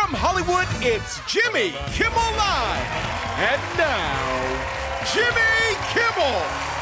From Hollywood, it's Jimmy Kimmel Live. And now, Jimmy Kimmel.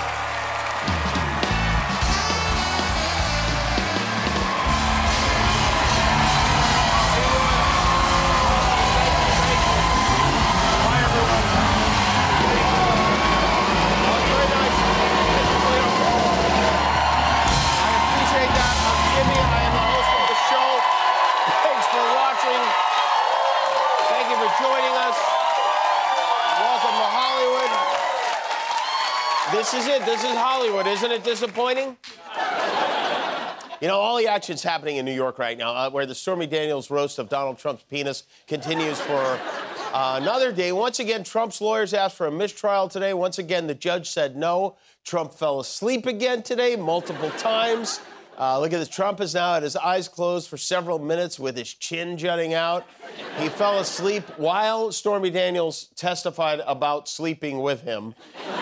This is it. This is Hollywood. Isn't it disappointing? You know, all the action's happening in New York right now, where the Stormy Daniels roast of Donald Trump's penis continues for another day. Once again, Trump's lawyers asked for a mistrial today. Once again, the judge said no. Trump fell asleep again today, multiple times. Look at this. Trump is now had his eyes closed for several minutes with his chin jutting out. He fell asleep while Stormy Daniels testified about sleeping with him.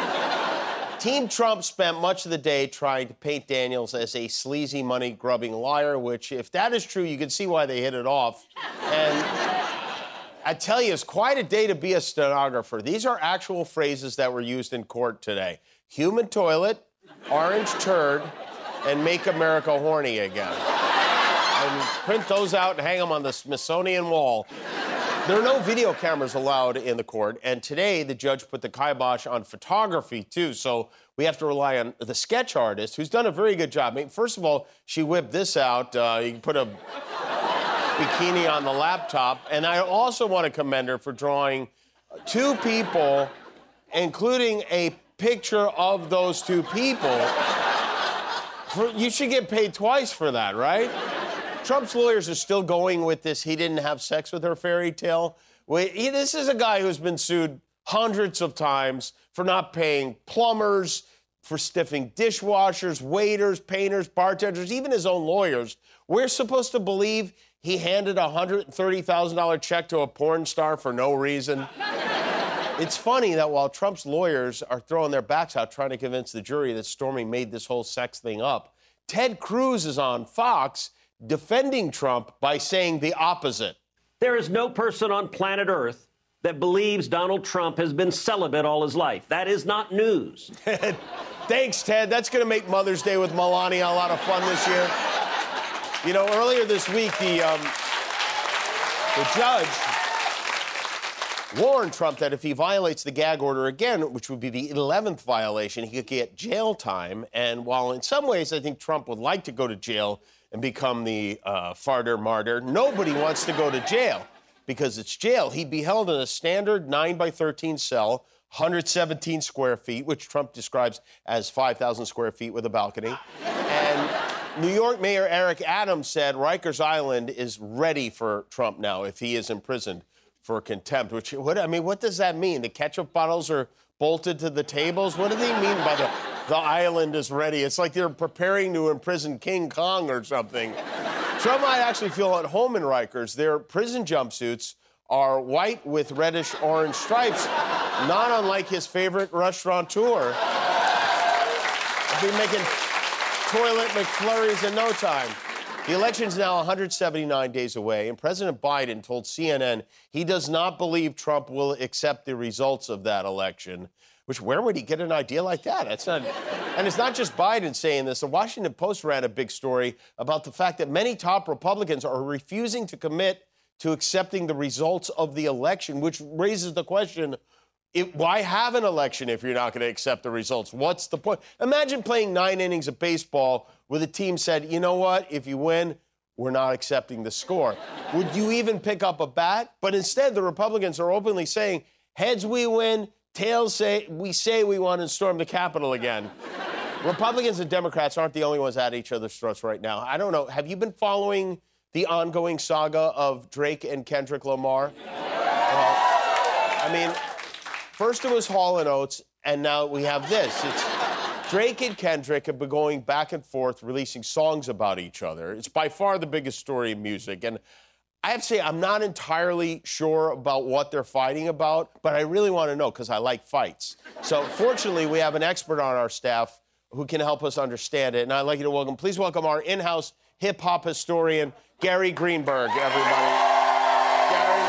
Team Trump spent much of the day trying to paint Daniels as a sleazy, money-grubbing liar, which, if that is true, you can see why they hit it off. And I tell you, it's quite a day to be a stenographer. These are actual phrases that were used in court today. Human toilet, orange turd, and make America horny again. And print those out and hang them on the Smithsonian wall. There are no video cameras allowed in the court, and today the judge put the kibosh on photography, too, so we have to rely on the sketch artist, who's done a very good job. I mean, first of all, she whipped this out. You can put a bikini on the laptop, and I also want to commend her for drawing two people, including a picture of those two people. You should get paid twice for that, right? Trump's lawyers are still going with this he didn't have sex with her fairy tale. This is a guy who's been sued hundreds of times for not paying plumbers, for stiffing dishwashers, waiters, painters, bartenders, even his own lawyers. We're supposed to believe he handed a $130,000 check to a porn star for no reason. It's funny that while Trump's lawyers are throwing their backs out trying to convince the jury that Stormy made this whole sex thing up, Ted Cruz is on Fox defending Trump by saying the opposite. There is no person on planet Earth that believes Donald Trump has been celibate all his life. That is not news. Thanks, Ted. That's going to make Mother's Day with Melania a lot of fun this year. You know, earlier this week, the judge warned Trump that if he violates the gag order again, which would be the 11th violation, he could get jail time. And while in some ways I think Trump would like to go to jail and become the farter martyr, nobody wants to go to jail because it's jail. He'd be held in a standard 9-by-13 cell, 117 square feet, which Trump describes as 5,000 square feet with a balcony. And New York Mayor Eric Adams said Rikers Island is ready for Trump now if he is imprisoned for contempt. What does that mean? The ketchup bottles are bolted to the tables? What do they mean by the island is ready? It's like they're preparing to imprison King Kong or something. Trump might actually feel at home in Rikers. Their prison jumpsuits are white with reddish-orange stripes, not unlike his favorite restaurateur. He'll be making toilet McFlurries in no time. The election's now 179 days away, and President Biden told CNN he does not believe Trump will accept the results of that election. Where would he get an idea like that? And it's not just Biden saying this. The Washington Post ran a big story about the fact that many top Republicans are refusing to commit to accepting the results of the election, which raises the question, why have an election if you're not going to accept the results? What's the point? Imagine playing 9 innings of baseball where the team said, you know what, if you win, we're not accepting the score. Would you even pick up a bat? But instead, the Republicans are openly saying, heads we win, tails we want to storm the Capitol again. Republicans and Democrats aren't the only ones at each other's throats right now. I don't know. Have you been following the ongoing saga of Drake and Kendrick Lamar? First it was Hall & Oates, and now we have this. Drake and Kendrick have been going back and forth, releasing songs about each other. It's by far the biggest story in music. And I have to say, I'm not entirely sure about what they're fighting about, but I really want to know because I like fights. So fortunately, we have an expert on our staff who can help us understand it. And I'd like you to please welcome our in-house hip-hop historian, Gary Greenberg, everybody. Gary.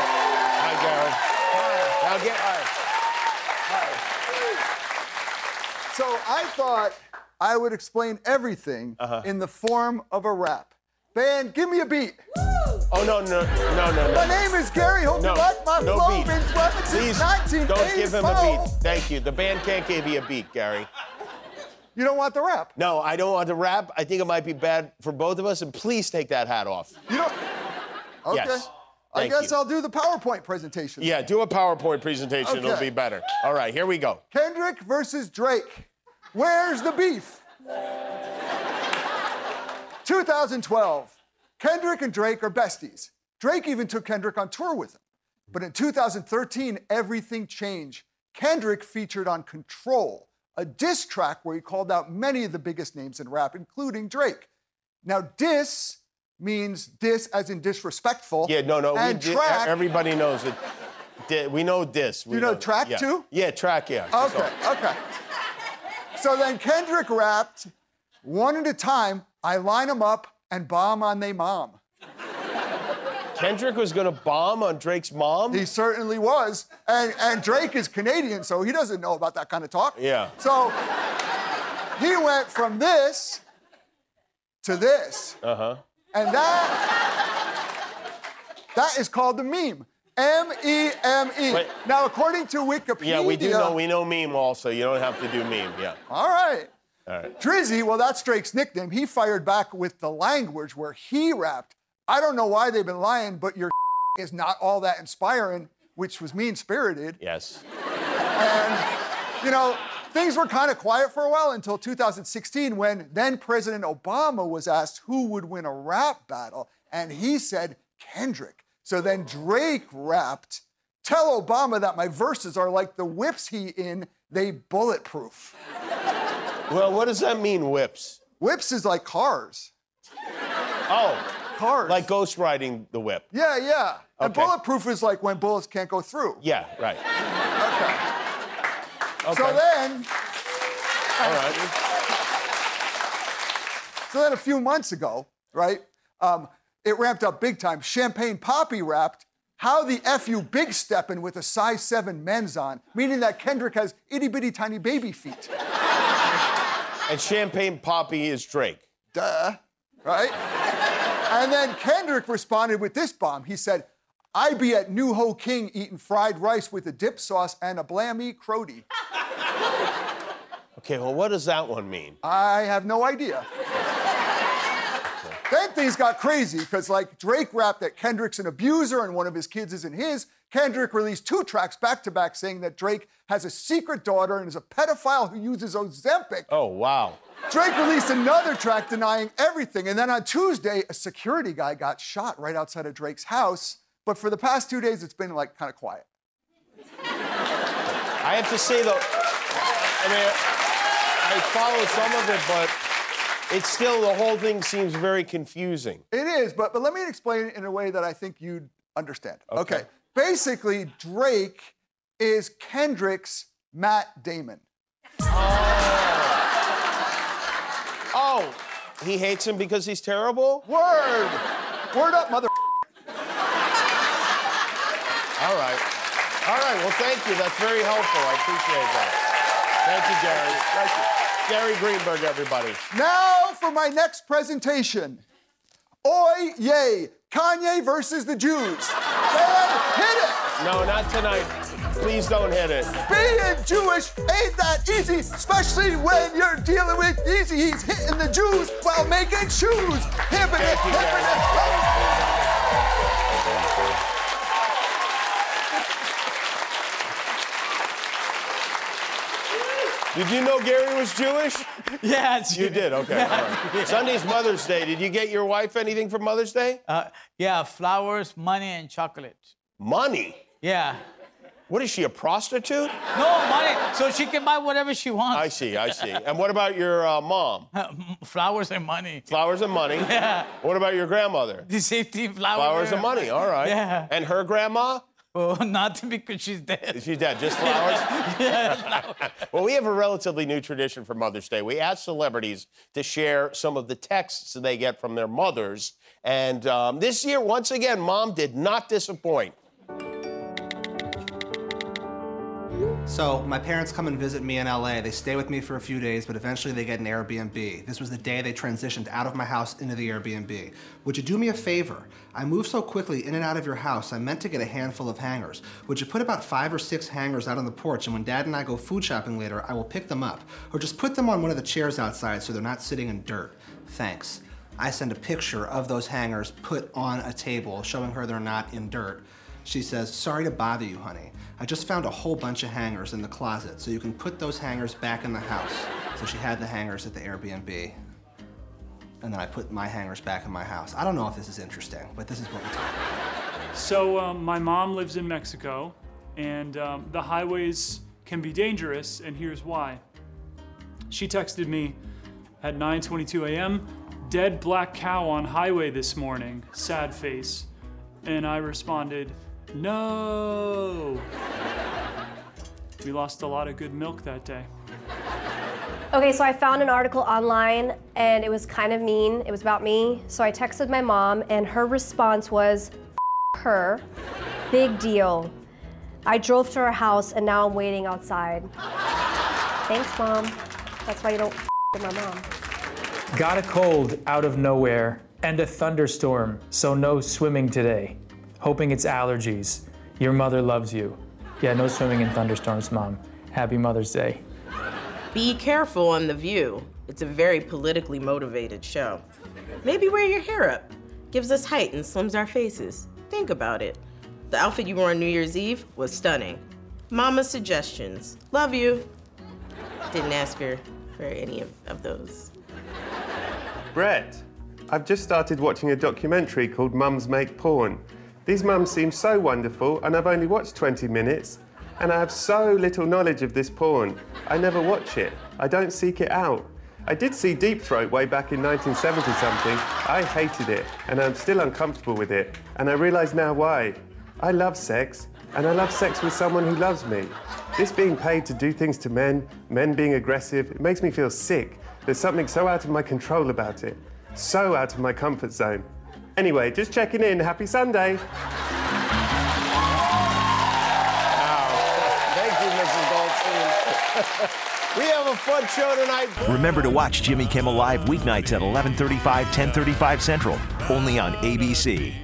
thought I would explain everything in the form of a rap. Band, give me a beat. Oh, no. My name is Gary. Hope you like my no flow. beat. Been rapping since Please 1984. don't give him a beat. Thank you. The band can't give you a beat, Gary. You don't want the rap? No, I don't want to rap. I think it might be bad for both of us, and please take that hat off. You don't? Okay. Yes. I Thank guess you. I'll do the PowerPoint presentation. Yeah, do a PowerPoint presentation. Okay. It'll be better. All right, here we go. Kendrick versus Drake. Where's the beef? 2012. Kendrick and Drake are besties. Drake even took Kendrick on tour with him. But in 2013, everything changed. Kendrick featured on Control, a diss track where he called out many of the biggest names in rap, including Drake. Now, diss means diss as in disrespectful. Yeah, no. And track. Everybody knows it. We know this. You know track yeah. too? Yeah, track, yeah. Okay. So then Kendrick rapped, one at a time, I line them up and bomb on they mom. Kendrick was going to bomb on Drake's mom? He certainly was. And Drake is Canadian, so he doesn't know about that kind of talk. Yeah. So he went from this to this. Uh-huh. And that is called the meme. M-E-M-E. Wait. Now, according to Wikipedia... Yeah, we know meme also. You don't have to do meme, yeah. All right. All right. Drizzy, well, that's Drake's nickname. He fired back with the language where he rapped. I don't know why they've been lying, but your is not all that inspiring, which was mean-spirited. Yes. And, you know, things were kind of quiet for a while until 2016 when then President Obama was asked who would win a rap battle, and he said Kendrick. So then Drake rapped, tell Obama that my verses are like the whips he in, they bulletproof. Well, what does that mean, whips? Whips is like cars. Oh. Cars. Like ghost riding the whip. Yeah. And Okay. bulletproof is like when bullets can't go through. Yeah, right. Okay. So then... All right. So then a few months ago, right, it ramped up big time. Champagne Poppy rapped, how the F you big steppin' with a size 7 men's on, meaning that Kendrick has itty-bitty tiny baby feet. And Champagne Poppy is Drake. Duh, right? And then Kendrick responded with this bomb. He said, I be at New Ho King eating fried rice with a dip sauce and a blammy crody. Okay, well, what does that one mean? I have no idea. Then things got crazy, because like Drake rapped that Kendrick's an abuser and one of his kids isn't his. Kendrick released 2 tracks back-to-back saying that Drake has a secret daughter and is a pedophile who uses Ozempic. Oh, wow. Drake released another track denying everything. And then on Tuesday, a security guy got shot right outside of Drake's house. But for the past 2 days, it's been like kind of quiet. I have to say, though, I mean, I follow some of it, but it's still, the whole thing seems very confusing. It is, but let me explain it in a way that I think you'd understand. Okay. Basically, Drake is Kendrick's Matt Damon. Oh, he hates him because he's terrible? Word! Word up, mother... All right. All right, well, thank you. That's very helpful. I appreciate that. Thank you, Gary. Gary Greenberg, everybody. Now for my next presentation. Oy, yay, Kanye versus the Jews. And hit it! No, not tonight. Please don't hit it. Being Jewish ain't that easy, especially when you're dealing with Yeezy. He's hitting the Jews while making shoes. Hippin' it, Thank you, hippin' it. Did you know Gary was Jewish? Yes. You did, okay. All right. Sunday's Mother's Day. Did you get your wife anything for Mother's Day? Yeah, flowers, money, and chocolate. Money? Yeah. What is she, a prostitute? No, money, so she can buy whatever she wants. I see. And what about your mom? Flowers and money. Flowers and money? Yeah. What about your grandmother? The same thing, flowers. Flowers and money, all right. Yeah. And her grandma? Well, not because she's dead. She's dead, just flowers? Yeah, flowers. Well, we have a relatively new tradition for Mother's Day. We ask celebrities to share some of the texts they get from their mothers. And this year, once again, Mom did not disappoint. So my parents come and visit me in LA. They stay with me for a few days, but eventually they get an Airbnb. This was the day they transitioned out of my house into the Airbnb. Would you do me a favor? I moved so quickly in and out of your house, I meant to get a handful of hangers. Would you put about 5 or 6 hangers out on the porch, and when Dad and I go food shopping later, I will pick them up. Or just put them on one of the chairs outside so they're not sitting in dirt. Thanks. I send a picture of those hangers put on a table, showing her they're not in dirt. She says, sorry to bother you, honey. I just found a whole bunch of hangers in the closet, so you can put those hangers back in the house. So she had the hangers at the Airbnb. And then I put my hangers back in my house. I don't know if this is interesting, but this is what we talk about. So my mom lives in Mexico, and the highways can be dangerous, and here's why. She texted me at 9:22 a.m., dead black cow on highway this morning, sad face. And I responded, no. We lost a lot of good milk that day. Okay, so I found an article online and it was kind of mean. It was about me. So I texted my mom and her response was, F her, big deal. I drove to her house and now I'm waiting outside. Thanks, Mom. That's why you don't F with my mom. Got a cold out of nowhere and a thunderstorm, so no swimming today. Hoping it's allergies. Your mother loves you. Yeah, no swimming in thunderstorms, Mom. Happy Mother's Day. Be careful on The View. It's a very politically motivated show. Maybe wear your hair up. Gives us height and slims our faces. Think about it. The outfit you wore on New Year's Eve was stunning. Mama's suggestions. Love you. Didn't ask her for any of those. Brett, I've just started watching a documentary called Mums Make Porn. These mums seem so wonderful, and I've only watched 20 minutes, and I have so little knowledge of this porn. I never watch it. I don't seek it out. I did see Deep Throat way back in 1970-something. I hated it, and I'm still uncomfortable with it, and I realise now why. I love sex, and I love sex with someone who loves me. This being paid to do things to men being aggressive, it makes me feel sick. There's something so out of my control about it. So out of my comfort zone. Anyway, just checking in. Happy Sunday. Wow. Thank you, Mrs. Goldstein. We have a fun show tonight. Remember to watch Jimmy Kimmel Live weeknights at 11:35, 10:35 Central, only on ABC.